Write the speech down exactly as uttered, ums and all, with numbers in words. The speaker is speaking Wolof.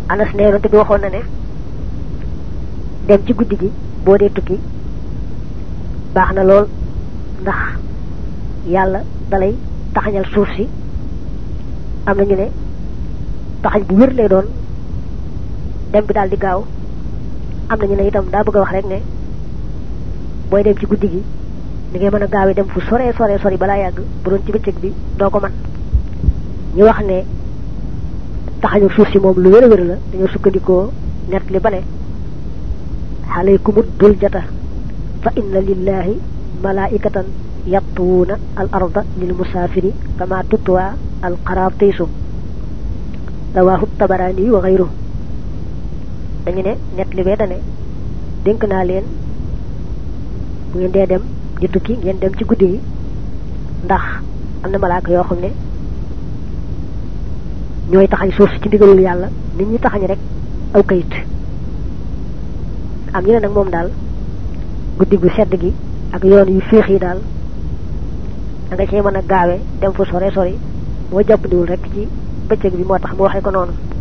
Anas ne yonent bi waxoon na ne dem ci guddi gi boo dee tukki baax na lool ndax yàlla dalay taxañal suuf si am nañu ne taxañ bu wér lay doon dem bi daal di gaaw am nañu ne itam daa bëgg a wax rek ne booy dem ci guddi gi ni ngay mën a gaawee dem fu sore sore sori balaa yàgg bu doon ci bëccëg bi doo ko man ñu wax ne taxañu suuf si moom lu wér a wér la dañoo sukkandikoo net li ba ne alaykumud duljata fa inna lillahi malaikatan yattuuna al arda lil musafiri kama tutwa al qaratisu rawahu tabarani wa ghayruhu dañu ne net li bee dane dénk naa leen bu ngeen dee dem di tukki ngeen dem ci guddi gi ndax am na malaaka yoo xam ne ñooy taxañ suuf ci ndigalul yàlla nit ñi taxañ rek aw kayit am ñu ne nag moom daal guddi gu sedd gi ak yoon yu féex yi daal da nga cee mën a gaawe dem fu sore sori moo jàppandiwul rek ci bëccëg bi moo tax mu waxee ko noonu